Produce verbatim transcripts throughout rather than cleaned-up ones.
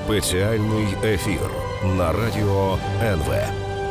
Спеціальний ефір на радіо ен ве.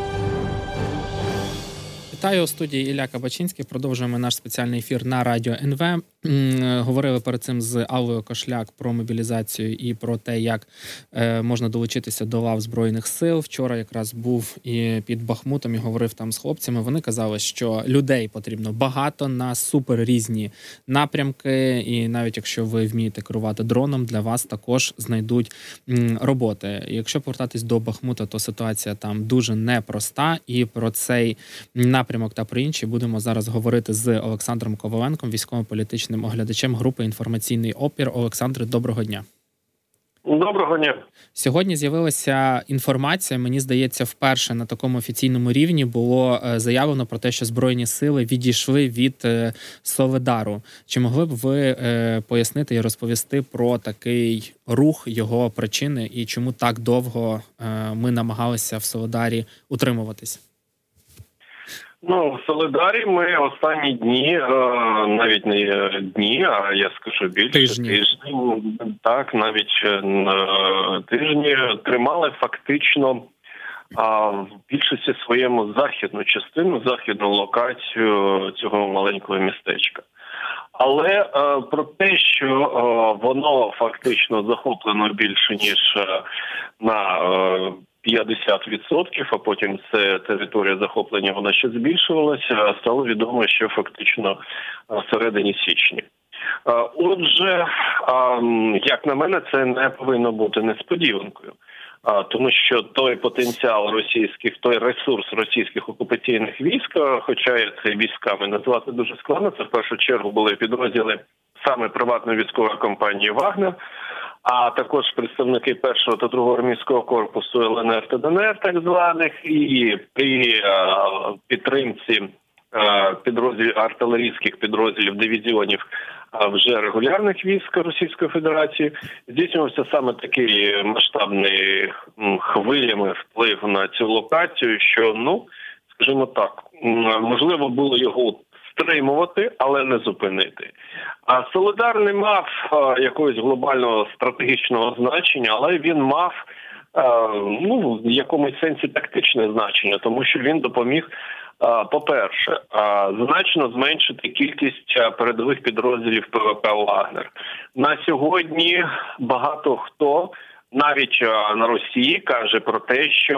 Вітаю, у студії Ілля Кабачинський. Продовжуємо наш спеціальний ефір на радіо ен ве. Говорили перед цим з Аллою Кошляк про мобілізацію і про те, як можна долучитися до лав Збройних сил. Вчора якраз був і під Бахмутом і говорив там з хлопцями. Вони казали, що людей потрібно багато на супер різні напрямки. І навіть якщо ви вмієте керувати дроном, для вас також знайдуть роботи. І якщо повертатись до Бахмута, то ситуація там дуже непроста. І про цей напрямок та про інші будемо зараз говорити з Олександром Коваленком, військово-політичним оглядачем групи «Інформаційний опір». Олександре, доброго дня. Доброго дня. Сьогодні з'явилася інформація, мені здається, вперше на такому офіційному рівні було заявлено про те, що Збройні сили відійшли від Солидару. Чи могли б ви пояснити і розповісти про такий рух, його причини і чому так довго ми намагалися в Солидарі утримуватись? Ну, в Солидарі ми останні дні, навіть не дні, а я скажу більше, тижні, тижні так, навіть тижні тримали фактично в більшості своєму західну частину, західну локацію цього маленького містечка. Але про те, що воно фактично захоплено більше, ніж на п'ятдесят відсотків, а потім це територія захоплення, вона ще збільшувалася, стало відомо, що фактично в середині січня. Отже, як на мене, це не повинно бути несподіванкою. Тому що той потенціал російських, той ресурс російських окупаційних військ, хоча це військами назвати дуже складно, це в першу чергу були підрозділи саме приватної військової компанії «Вагнер», а також представники першого та другого армійського корпусу ел ен ер та де ен ер, так званих, і при підтримці підрозділів, артилерійських підрозділів, дивізіонів вже регулярних військ Російської Федерації, здійснювався саме такий масштабний хвилями вплив на цю локацію, що, ну, скажімо так, можливо було його стримувати, але не зупинити. А Солидар не мав а, якогось глобального стратегічного значення, але він мав а, ну, в якомусь сенсі тактичне значення, тому що він допоміг, а, по-перше, а, значно зменшити кількість а, передових підрозділів пе ве ка «Вагнер». На сьогодні багато хто, навіть а, на Росії, каже про те, що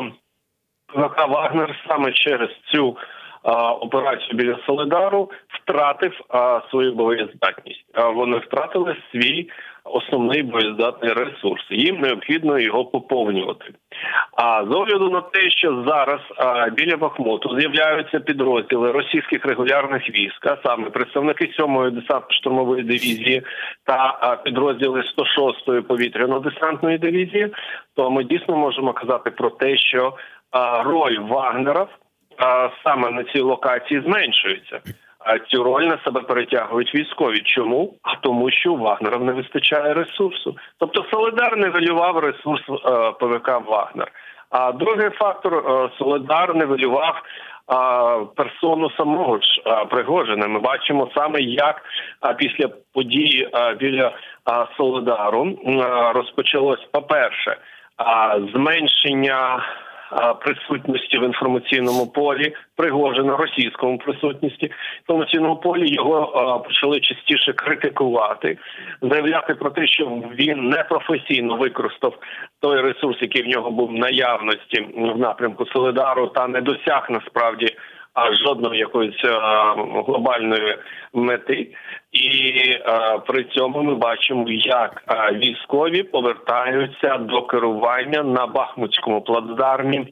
пе ве ка «Вагнер» саме через цю операцію біля Солидару втратив а, свою боєздатність. А вони втратили свій основний боєздатний ресурс. Їм необхідно його поповнювати. А з огляду на те, що зараз а, біля Бахмуту з'являються підрозділи російських регулярних військ, а саме представники сьомої десантно-штурмової дивізії та а, підрозділи сто шостої повітряно-десантної дивізії, то ми дійсно можемо казати про те, що а, роль Вагнера А саме на цій локації зменшується. А цю роль на себе перетягують військові. Чому? А тому, що у Вагнерів не вистачає ресурсу. Тобто Солидар нивелював ресурс е, пе ве ка «Вагнер». А другий фактор, е, Солидар нивелював е, персону самого ж е, Пригожина. Ми бачимо саме, як е, після події е, біля е, Солидару е, розпочалось, по-перше, е, зменшення присутності в інформаційному полі Пригожина, російському присутності в інформаційному полі, його а, почали частіше критикувати, заявляти про те, що він непрофесійно використав той ресурс, який в нього був в наявності в напрямку Солидару, та не досяг насправді а жодної якоїсь а, глобальної мети. І а, при цьому ми бачимо, як а, військові повертаються до керування на Бахмутському плацдармі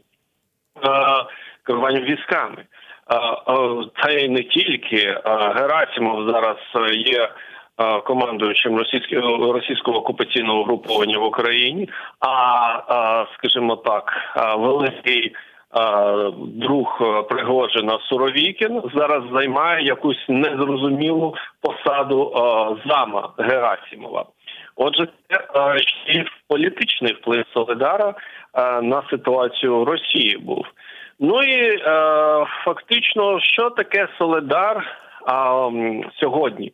а, керуванням військами. А, а, це не тільки а, Герасимов зараз є а, командуючим російського, російського окупаційного угруповання в Україні, а, а скажімо так, а, великий друг Пригожина Суровікін зараз займає якусь незрозумілу посаду зама Герасимова. Отже, це ще політичний вплив Солидара на ситуацію в Росії був. Ну і фактично, що таке Солидар сьогодні?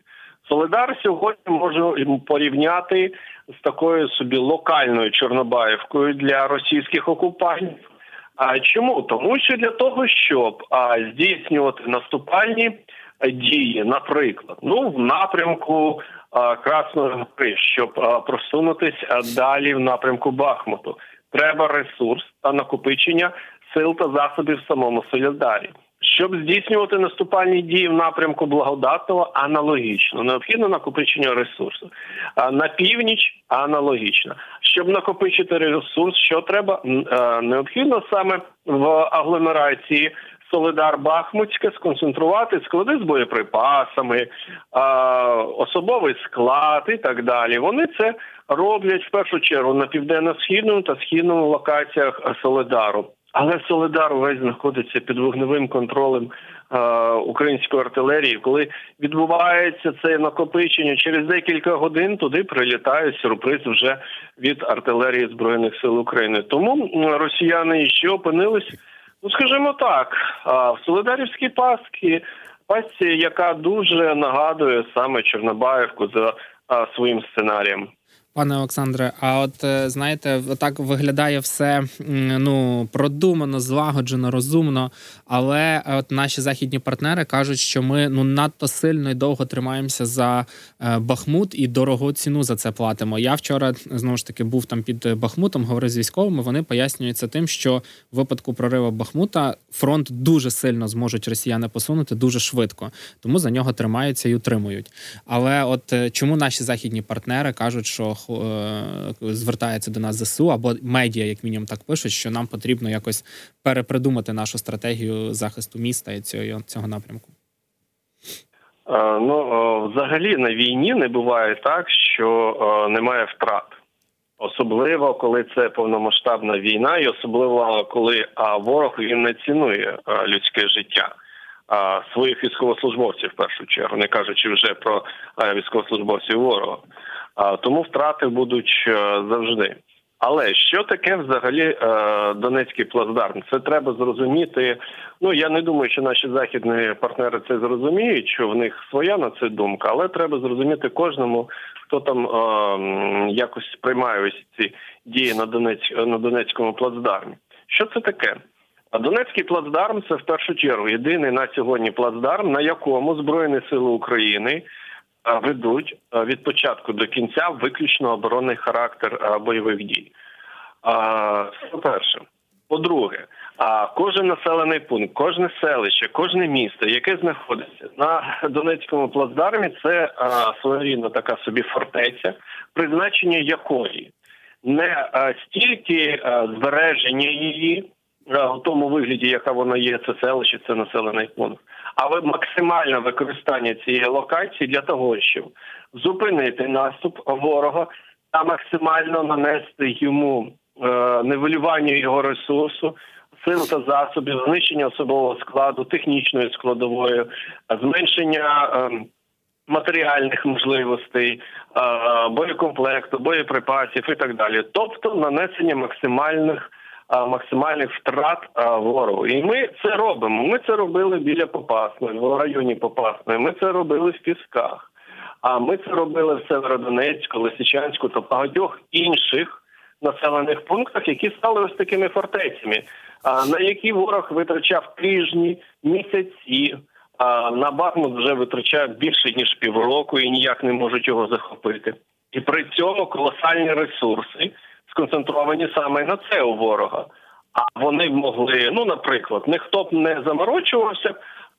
Солидар сьогодні можу порівняти з такою собі локальною Чорнобаївкою для російських окупантів. А чому? Тому що для того, щоб а, здійснювати наступальні дії, наприклад, ну в напрямку а, Красної Гори, щоб а, просунутися далі в напрямку Бахмуту, треба ресурс та накопичення сил та засобів в самому Солидарі. Щоб здійснювати наступальні дії в напрямку Благодатного, аналогічно. Необхідно накопичення ресурсу. А на північ аналогічно. Щоб накопичити ресурс, що треба? Необхідно саме в агломерації Солидар-Бахмутське сконцентрувати склади з боєприпасами, особовий склад і так далі. Вони це роблять в першу чергу на південно-східному та східному локаціях Солидару. Але Солидар увесь знаходиться під вогневим контролем е, української артилерії. Коли відбувається це накопичення, через декілька годин туди прилітає сюрприз вже від артилерії Збройних сил України. Тому росіяни ще опинились, ну скажімо так, в Солидарівській пастці, пастці, яка дуже нагадує саме Чорнобаївку за а, своїм сценарієм. Пане Олександре, а от, знаєте, так виглядає все, ну, продумано, злагоджено, розумно, але от наші західні партнери кажуть, що ми, ну, надто сильно і довго тримаємося за Бахмут і дорогу ціну за це платимо. Я вчора, знову ж таки, був там під Бахмутом, говорив з військовими, вони пояснюють це тим, що в випадку прориву Бахмута фронт дуже сильно зможуть росіяни посунути, дуже швидко, тому за нього тримаються і утримують. Але от чому наші західні партнери кажуть, що звертається до нас ЗСУ, або медіа, як мінімум, так пишуть, що нам потрібно якось перепридумати нашу стратегію захисту міста і цього, цього напрямку? Ну, взагалі на війні не буває так, що немає втрат. Особливо, коли це повномасштабна війна, і особливо, коли ворог він не цінує людське життя своїх військовослужбовців, в першу чергу, не кажучи вже про військовослужбовців ворога. Тому втрати будуть завжди. Але що таке взагалі Донецький плацдарм? Це треба зрозуміти. Ну, я не думаю, що наші західні партнери це зрозуміють, що в них своя на це думка, але треба зрозуміти кожному, хто там е, якось приймає ось ці дії на, Донець, на Донецькому плацдармі. Що це таке? А Донецький плацдарм – це в першу чергу єдиний на сьогодні плацдарм, на якому Збройні сили України ведуть від початку до кінця виключно оборонний характер бойових дій. Це по-перше. По-друге, кожен населений пункт, кожне селище, кожне місто, яке знаходиться на Донецькому плацдармі, це своєрідна така собі фортеця, призначення якої не стільки збереження її, в тому вигляді, яка вона є, це селище, це населений пункт, але максимальне використання цієї локації для того, щоб зупинити наступ ворога та максимально нанести йому е, нивелювання його ресурсу, сил та засобів, знищення особового складу, технічної складової, зменшення е, матеріальних можливостей, е, боєкомплекту, боєприпасів і так далі. Тобто нанесення максимальних максимальних втрат ворогу. І ми це робимо. Ми це робили біля Попасної, в районі Попасної. Ми це робили в Пісках. А ми це робили в Северодонецьку, Лисичанську та багатьох інших населених пунктах, які стали ось такими фортецями, на які ворог витрачав тижні, місяці. На Бахмут вже витрачає більше, ніж півроку і ніяк не можуть його захопити. І при цьому колосальні ресурси сконцентровані саме на це у ворога. А вони могли, ну, наприклад, ніхто б не заморочувався,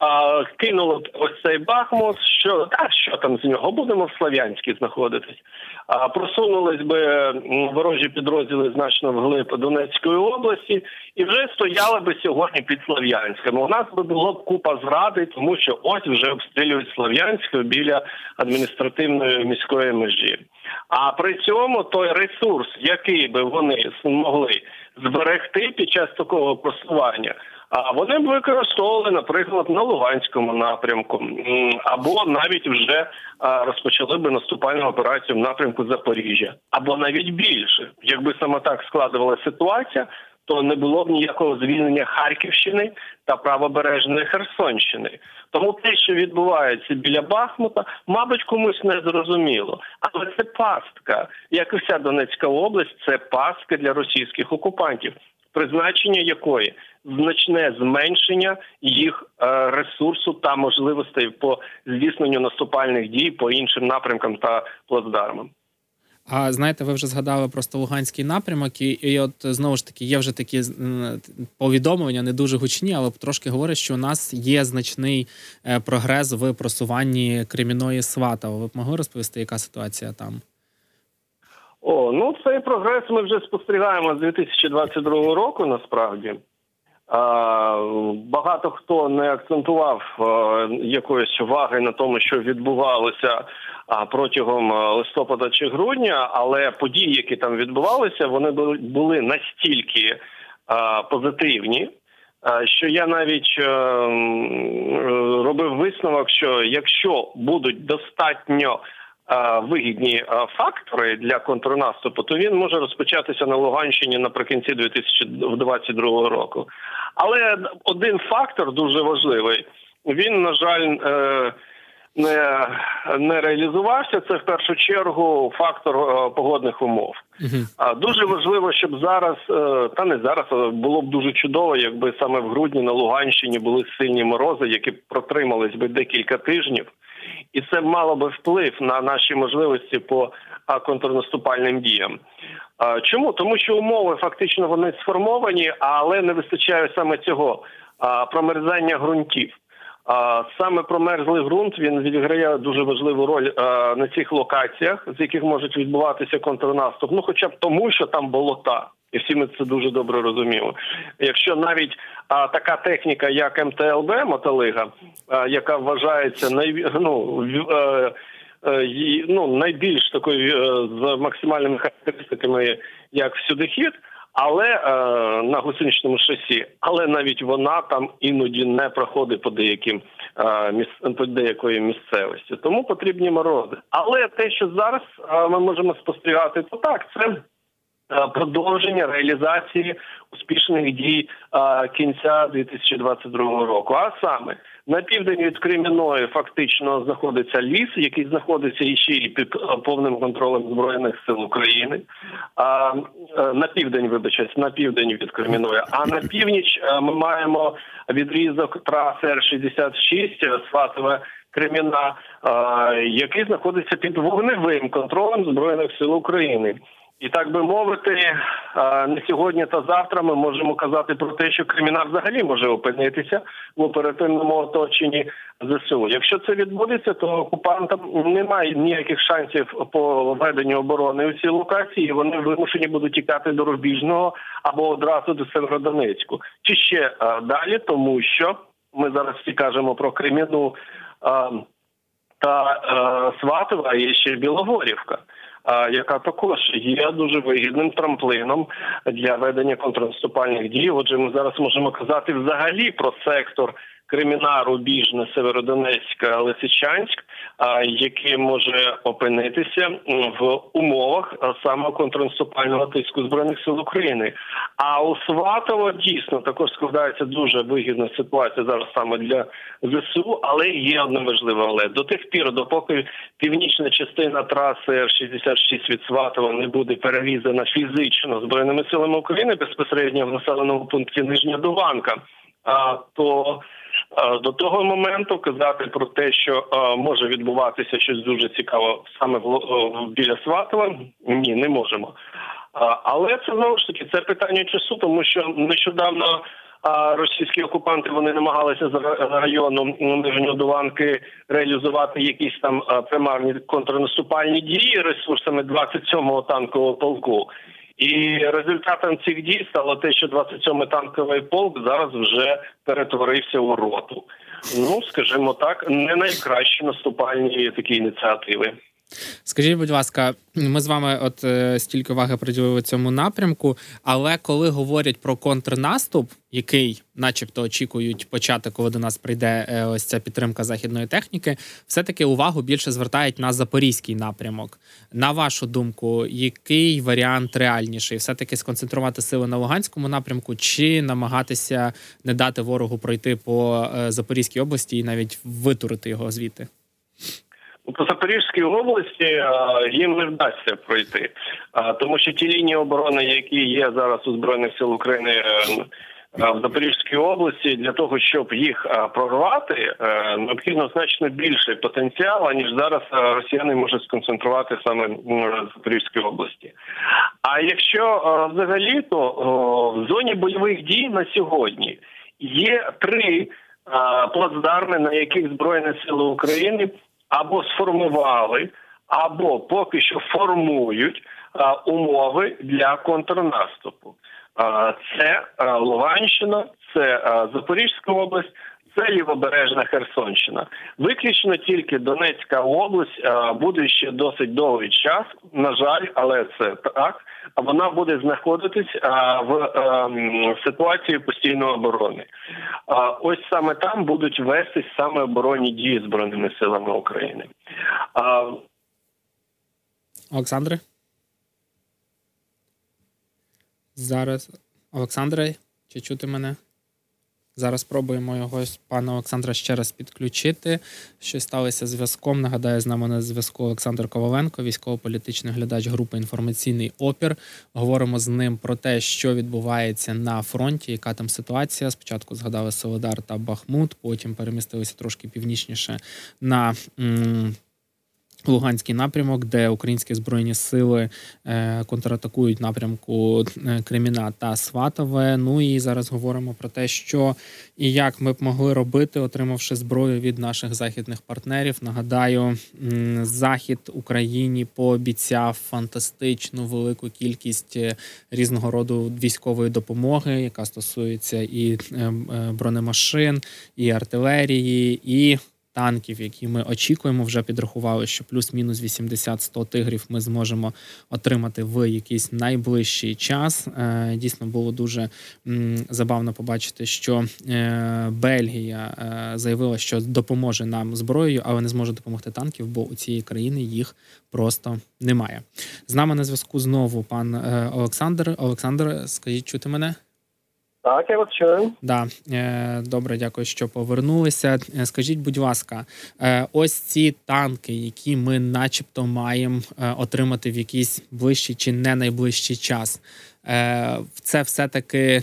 а кинули ось цей Бахмут, що, та, що там з нього, будемо в Слов'янській знаходитись. А просунулись би ворожі підрозділи значно вглиб Донецької області і вже стояли би сьогодні під Слов'янськом. У нас би було б купа зради, тому що ось вже обстрілюють Слов'янську біля адміністративної міської межі. А при цьому той ресурс, який би вони змогли зберегти під час такого просування, а вони б використовували, наприклад, на Луганському напрямку, або навіть вже розпочали б наступальну операцію в напрямку Запоріжжя, або навіть більше. Якби саме так складувалася ситуація, то не було б ніякого звільнення Харківщини та правобережної Херсонщини. Тому те, що відбувається біля Бахмута, мабуть, комусь не зрозуміло. Але це пастка. Як і вся Донецька область, це пастка для російських окупантів, призначення якої значне зменшення їх е, ресурсу та можливостей по здійсненню наступальних дій по іншим напрямкам та плацдармам. А знаєте, ви вже згадали просто Луганський напрямок, і, і от знову ж таки є вже такі м, повідомлення, не дуже гучні, але трошки говорять, що у нас є значний е, прогрес в просуванні Кремінної Сватово. Ви б могли розповісти, яка ситуація там? О, ну цей прогрес ми вже спостерігаємо з дві тисячі двадцять другого року, насправді. Багато хто не акцентував якоїсь уваги на тому, що відбувалося протягом листопада чи грудня, але події, які там відбувалися, вони були настільки позитивні, що я навіть робив висновок, що якщо будуть достатньо вигідні фактори для контрнаступу, то він може розпочатися на Луганщині наприкінці дві тисячі двадцять другого року. Але один фактор дуже важливий, він, на жаль, не, не реалізувався. Це в першу чергу фактор погодних умов. Uh-huh. Дуже важливо, щоб зараз, та не зараз, було б дуже чудово, якби саме в грудні на Луганщині були сильні морози, які протримались би декілька тижнів. І це мало би вплив на наші можливості по контрнаступальним діям. Чому? Тому що умови фактично вони сформовані, але не вистачає саме цього промерзання ґрунтів. Саме промерзлий ґрунт, він відіграє дуже важливу роль на цих локаціях, з яких можуть відбуватися контрнаступ. Ну, хоча б тому, що там болота. І всі ми це дуже добре розуміємо. Якщо навіть а, така техніка, як ем те ел бе, мотолига, а, яка вважається най, ну, е, е, ну, найбільш такою е, з максимальними характеристиками, як всюдихід, але е, на гусеничному шасі, але навіть вона там іноді не проходить по деяким е, міс, по деякої місцевості. Тому потрібні морози. Але те, що зараз е, ми можемо спостерігати, то так, це продовження реалізації успішних дій а, кінця дві тисячі двадцять другого року. А саме, на південь від Кремінної фактично знаходиться ліс, який знаходиться іще і під повним контролем Збройних сил України. А, на південь, вибачаюсь, на південь від Креміної. А на північ а, ми маємо відрізок траси ер шістдесят шість, Сватове, Креміна, а, який знаходиться під вогневим контролем Збройних сил України. І так би мовити, не сьогодні та завтра ми можемо казати про те, що Креміна взагалі може опинитися в оперативному оточенні зе се у. Якщо це відбудеться, то окупантам немає ніяких шансів по веденню оборони у цій локації, і вони вимушені будуть тікати до Рубіжного або одразу до Северодонецьку. Чи ще далі, тому що ми зараз всі кажемо про Креміну та Сватове, а є ще Білогорівка, яка також є дуже вигідним трамплином для ведення контрнаступальних дій. Отже, ми зараз можемо казати взагалі про сектор Креміна, Рубіжне, Северодонецьк, Лисичанськ, який може опинитися в умовах саме контрнаступального тиску Збройних сил України. А у Сватово дійсно також складається дуже вигідна ситуація зараз саме для зе се у, але є одне важливе але. До тих пір, допоки північна частина траси ер шістдесят шість від Сватова не буде перерізана фізично Збройними силами України безпосередньо в населеному пункті Нижня Дуванка, то до того моменту казати про те, що а, може відбуватися щось дуже цікаве саме в, в, біля Сватова, ні, не можемо. А, але це, знову ж таки, це питання часу, тому що нещодавно а, російські окупанти, вони намагалися з району Нижньої Дуванки реалізувати якісь там а, примарні контрнаступальні дії ресурсами двадцять сьомого танкового полку. І результатом цих дій стало те, що двадцять сьомий танковий полк зараз вже перетворився у роту. Ну, скажімо так, не найкращі наступальні такі ініціативи. Скажіть, будь ласка, ми з вами от е, стільки уваги приділили цьому напрямку, але коли говорять про контрнаступ, який начебто очікують почати, коли до нас прийде е, ось ця підтримка західної техніки, все-таки увагу більше звертають на запорізький напрямок. На вашу думку, який варіант реальніший? Все-таки сконцентрувати сили на Луганському напрямку чи намагатися не дати ворогу пройти по е, Запорізькій області і навіть витурити його звідти? По Запорізькій області їм не вдасться пройти, тому що ті лінії оборони, які є зараз у Збройних сил України в Запорізькій області, для того, щоб їх прорвати, необхідно значно більший потенціал, ніж зараз росіяни можуть сконцентрувати саме в Запорізькій області. А якщо взагалі, то в зоні бойових дій на сьогодні є три плацдарми, на яких Збройні сили України або сформували, або поки що формують а, умови для контрнаступу. А, це а, Луганщина, це а, Запорізька область, це Лівобережна Херсонщина. Виключно тільки Донецька область а, буде ще досить довгий час, на жаль, але це так, а вона буде знаходитись а, в, а, в ситуації постійної оборони. А, ось саме там будуть вестись саме оборонні дії Збройними силами України. А, Олександре? Зараз. Олександре, чи чути мене? Зараз спробуємо його, пана Олександра, ще раз підключити. Що сталося з зв'язком? Нагадаю, з нами на зв'язку Олександр Коваленко, військово-політичний глядач групи «Інформаційний опір». Говоримо з ним про те, що відбувається на фронті, яка там ситуація. Спочатку згадали Солидар та Бахмут, потім перемістилися трошки північніше на м- Луганський напрямок, де українські збройні сили е, контратакують напрямку Креміна та Сватове. Ну і зараз говоримо про те, що і як ми б могли робити, отримавши зброю від наших західних партнерів. Нагадаю, м, Захід Україні пообіцяв фантастичну велику кількість різного роду військової допомоги, яка стосується і е, бронемашин, і артилерії, і танків, які ми очікуємо, вже підрахували, що плюс-мінус вісімдесят-сто тигрів ми зможемо отримати в якийсь найближчий час. Дійсно, було дуже забавно побачити, що Бельгія заявила, що допоможе нам зброєю, але не зможе допомогти танків, бо у цієї країни їх просто немає. З нами на зв'язку знову пан Олександр. Олександр, скажіть, чути мене? Так, я вас чую. Да, добре, дякую, що повернулися. Скажіть, будь ласка, ось ці танки, які ми начебто маємо отримати в якийсь ближчий чи не найближчий час, це все-таки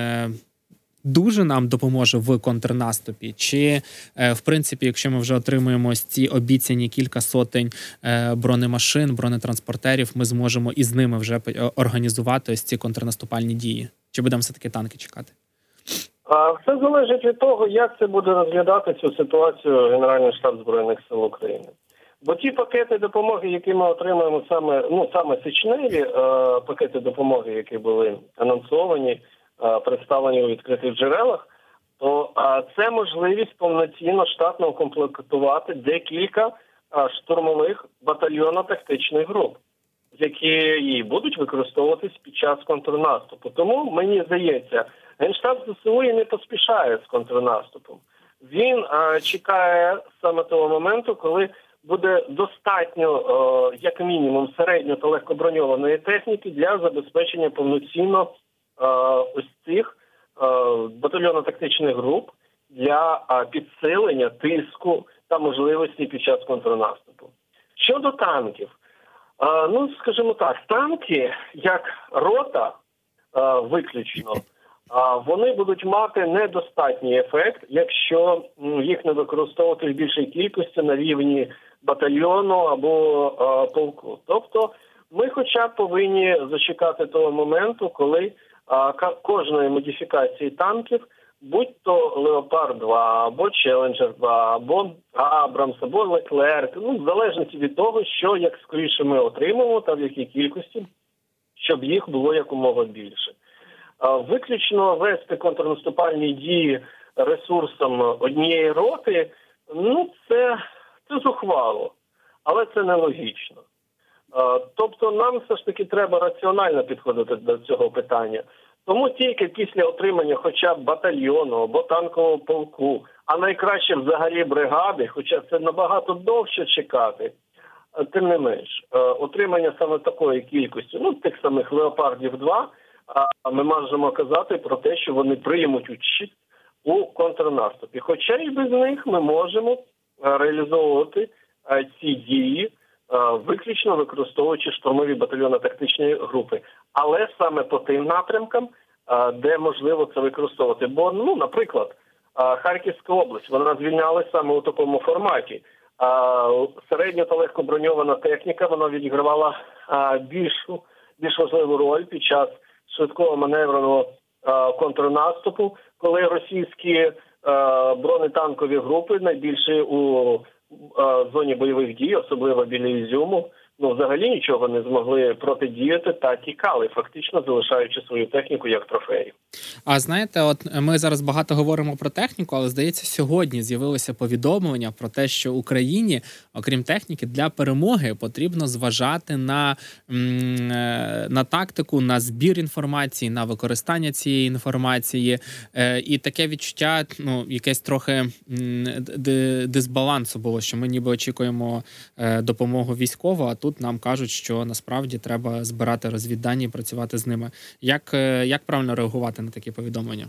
дуже нам допоможе в контрнаступі? Чи, в принципі, якщо ми вже отримуємо ось ці обіцяні кілька сотень бронемашин, бронетранспортерів, ми зможемо із ними вже організувати ось ці контрнаступальні дії? Чи будемо все-таки танки чекати? Все залежить від того, як це буде розглядати цю ситуацію Генеральний штаб Збройних сил України. Бо ті пакети допомоги, які ми отримаємо саме, ну, саме січневі е, пакети допомоги, які були анонсовані, е, представлені у відкритих джерелах, то е, це можливість повноцінно штатно укомплектувати декілька е, штурмових батальйонно-тактичних груп, які і будуть використовуватись під час контрнаступу. Тому, мені здається, Генштаб ЗСУ і не поспішає з контрнаступом. Він е, чекає саме того моменту, коли буде достатньо, е, як мінімум, середньо та легкоброньованої техніки для забезпечення повноцінно е, ось цих е, батальйонно-тактичних груп для е, підсилення тиску та можливості під час контрнаступу. Щодо танків, е, ну, скажімо так, танки, як рота, е, виключно, вони будуть мати недостатній ефект, якщо їх не використовувати в більшій кількості на рівні батальйону або а, полку. Тобто ми хоча б повинні зачекати того моменту, коли а, кожної модифікації танків, будь то Леопард два, або Челенджер два, або Абрамс, або Леклерк, ну, в залежності від того, що як скоріше ми отримаємо та в якій кількості, щоб їх було якомога більше. Виключно вести контрнаступальні дії ресурсом однієї роти, ну, це, це зухвало. але це нелогічно. Тобто нам все ж таки треба раціонально підходити до цього питання. Тому тільки після отримання хоча б батальйону або танкового полку, а найкраще взагалі бригади, хоча це набагато довше чекати, тим не менш, отримання саме такої кількості, ну, тих самих «Леопардів два», ми можемо казати про те, що вони приймуть участь у контрнаступі. Хоча і без них ми можемо реалізовувати ці дії, виключно використовуючи штурмові батальйонно-тактичні групи. Але саме по тим напрямкам, де можливо це використовувати. Бо, ну, наприклад, Харківська область, вона звільнялась саме у такому форматі. Середньо та легко броньована техніка, вона відігравала більшу, більш важливу роль під час швидкого маневреного контрнаступу, коли російські бронетанкові групи, найбільше у зоні бойових дій, особливо біля Ізюму, ну, взагалі нічого не змогли протидіяти та тікали, фактично залишаючи свою техніку як трофеї. А знаєте, от ми зараз багато говоримо про техніку, але, здається, сьогодні з'явилося повідомлення про те, що Україні, окрім техніки, для перемоги потрібно зважати на, на тактику, на збір інформації, на використання цієї інформації. І таке відчуття, ну, якесь трохи дисбалансу було, що ми ніби очікуємо допомогу військову, а тут нам кажуть, що насправді треба збирати розвіддані і працювати з ними. Як, як правильно реагувати на такі повідомлення?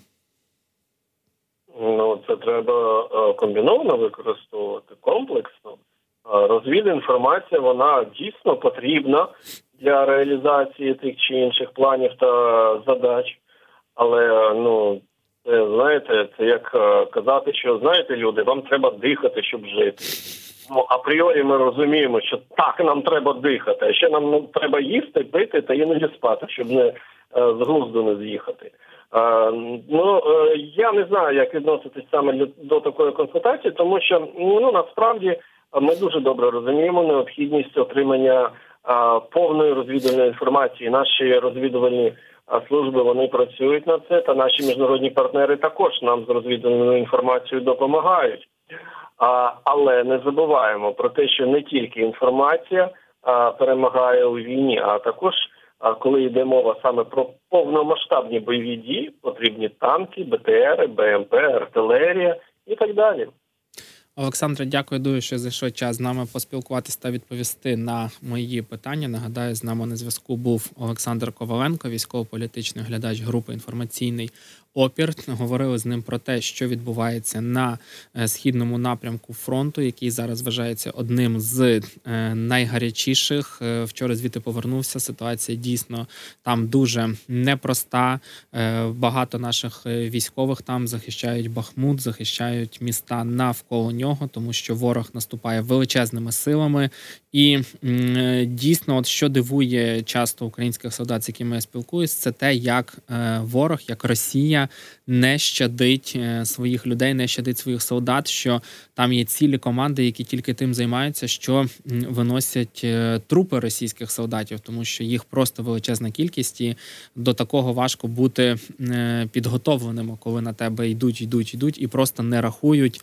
Ну, це треба комбіновано використовувати, комплексно. Розвідінформація, вона дійсно потрібна для реалізації тих чи інших планів та задач. Але, ну, це, знаєте, це як казати, що, знаєте, люди, вам треба дихати, щоб жити. Ну, апріорі ми розуміємо, що так, нам треба дихати, а ще нам, ну, треба їсти, пити та іноді спати, щоб не з глузду не з'їхати. Е, ну, е, я не знаю, як відноситись саме до такої констатації, тому що, ну, насправді ми дуже добре розуміємо необхідність отримання е, повної розвідувальної інформації. Наші розвідувальні служби, вони працюють над це, та наші міжнародні партнери також нам з розвідувальною інформацією допомагають. А, але не забуваємо про те, що не тільки інформація а, перемагає у війні, а також, а, коли йде мова саме про повномасштабні бойові дії, потрібні танки, БТРи, БМП, артилерія і так далі. Олександре, дякую дуже, що знайшов час з нами поспілкуватися та відповісти на мої питання. Нагадаю, з нами на зв'язку був Олександр Коваленко, військово-політичний оглядач групи «Інформаційний опір». Говорили з ним про те, що відбувається на східному напрямку фронту, який зараз вважається одним з найгарячіших. Вчора звідти повернувся. Ситуація дійсно там дуже непроста. Багато наших військових там захищають Бахмут, захищають міста навколо нього, тому що ворог наступає величезними силами. І дійсно, от що дивує часто українських солдат, з якими я спілкуюсь, це те, як ворог, як Росія не щадить своїх людей, не щадить своїх солдат, що там є цілі команди, які тільки тим займаються, що виносять трупи російських солдатів, тому що їх просто величезна кількість, і до такого важко бути підготовленим, коли на тебе йдуть, йдуть, йдуть, і просто не рахують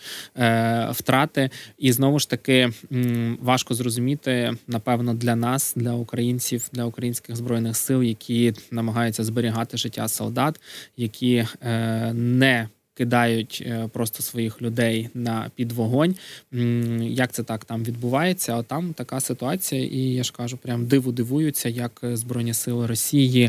втрати. І знову ж таки важко зрозуміти, напевно, для нас, для українців, для українських збройних сил, які намагаються зберігати життя солдат, які не кидають просто своїх людей на під вогонь. Як це так там відбувається? А там така ситуація, і я ж кажу, прям диву дивуються, як Збройні сили Росії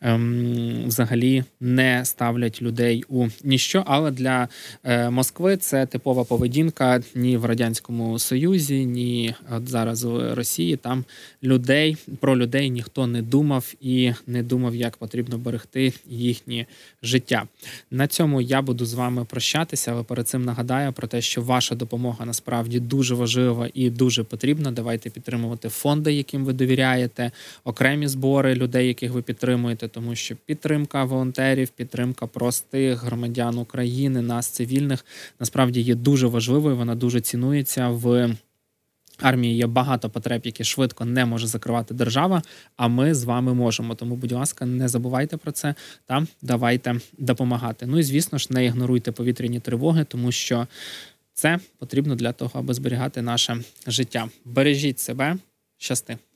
ем, взагалі не ставлять людей у ніщо. Але для е, Москви це типова поведінка ні в Радянському Союзі, ні от зараз в Росії. Там людей, про людей ніхто не думав і не думав, як потрібно берегти їхнє життя. На цьому я буду з вами прощатися, але перед цим нагадаю про те, що ваша допомога насправді дуже важлива і дуже потрібна. Давайте підтримувати фонди, яким ви довіряєте, окремі збори людей, яких ви підтримуєте, тому що підтримка волонтерів, підтримка простих громадян України, нас, цивільних, насправді є дуже важливою, вона дуже цінується. В армії є багато потреб, які швидко не може закривати держава, а ми з вами можемо. Тому, будь ласка, не забувайте про це та давайте допомагати. Ну і, звісно ж, не ігноруйте повітряні тривоги, тому що Це потрібно для того, аби зберігати наше життя. Бережіть себе, щасти!